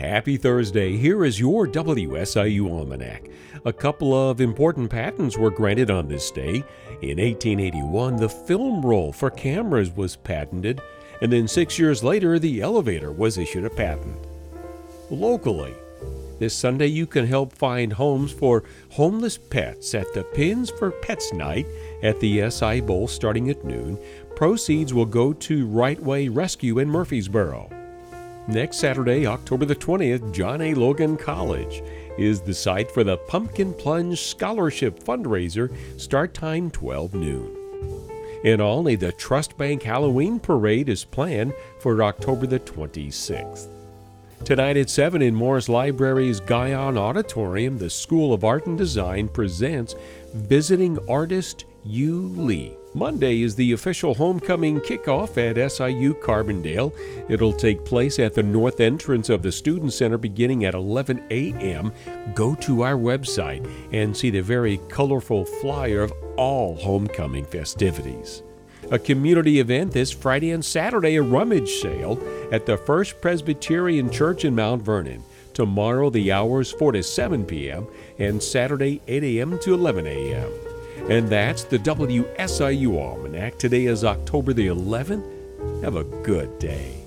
Happy Thursday. Here is your WSIU Almanac. A couple of important patents were granted on this day. In 1881, the film roll for cameras was patented, and then 6 years later, the elevator was issued a patent. Locally, this Sunday you can help find homes for homeless pets at the Pins for Pets Night at the SI Bowl starting at noon. Proceeds will go to Right Way Rescue in Murfreesboro. Next Saturday, October the 20th, John A. Logan College is the site for the Pumpkin Plunge Scholarship Fundraiser, start time 12 noon. In Olney, the Trust Bank Halloween Parade is planned for October the 26th. Tonight at 7 in Morris Library's Guyon Auditorium, the School of Art and Design presents Visiting Artist Yu Lee. Monday is the official homecoming kickoff at SIU Carbondale. It'll take place at the north entrance of the Student Center beginning at 11 a.m. Go to our website and see the very colorful flyer of all homecoming festivities. A community event this Friday and Saturday, a rummage sale at the First Presbyterian Church in Mount Vernon. Tomorrow the hours 4 to 7 p.m. and Saturday 8 a.m. to 11 a.m. And that's the WSIU Almanac. Today is October the 11th. Have a good day.